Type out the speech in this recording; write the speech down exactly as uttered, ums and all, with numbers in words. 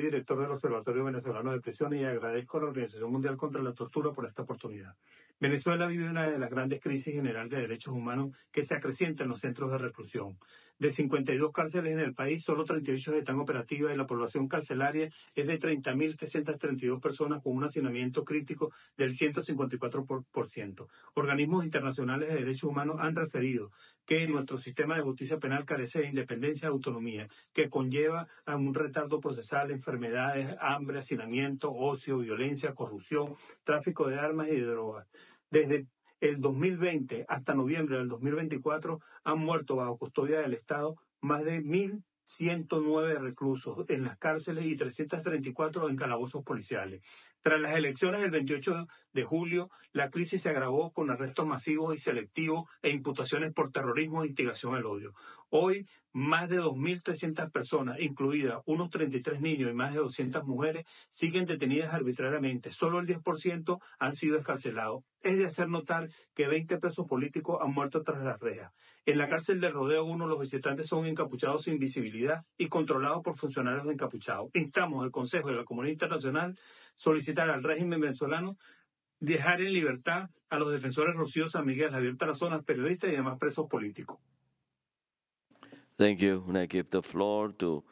director del Observatorio Venezolano de Prisiones y agradezco a la Organización Mundial contra la Tortura por esta oportunidad. Venezuela vive una de las grandes crisis general de derechos humanos que se acrecienta en los centros de reclusión. De cincuenta y dos cárceles en el país, solo treinta y ocho están operativas y la población carcelaria es de treinta mil trescientas treinta y dos personas con un hacinamiento crítico del ciento cincuenta y cuatro por ciento. Organismos internacionales de derechos humanos han referido que nuestro sistema de justicia penal carece de independencia y autonomía, que conlleva a un retardo procesal, enfermedades, hambre, hacinamiento, ocio, violencia, corrupción, tráfico de armas y de drogas. Desde el dos mil veinte hasta noviembre del dos mil veinticuatro han muerto bajo custodia del Estado más de mil ciento nueve reclusos en las cárceles y trescientos treinta y cuatro en calabozos policiales. Tras las elecciones del veintiocho de julio, la crisis se agravó con arrestos masivos y selectivos e imputaciones por terrorismo e instigación al odio. Hoy, más de dos mil trescientas personas, incluidas unos treinta y tres niños y más de doscientas mujeres, siguen detenidas arbitrariamente. Solo el diez por ciento han sido escarcelados. Es de hacer notar que veinte presos políticos han muerto tras las rejas. En la cárcel del Rodeo uno, los visitantes son encapuchados sin visibilidad y controlados por funcionarios encapuchados. Instamos al Consejo y a la comunidad internacional solicitar al régimen venezolano dejar en libertad a los defensores Rocío San Miguel, Javier Tarazona, periodistas y demás presos políticos. Thank you. And I give the floor to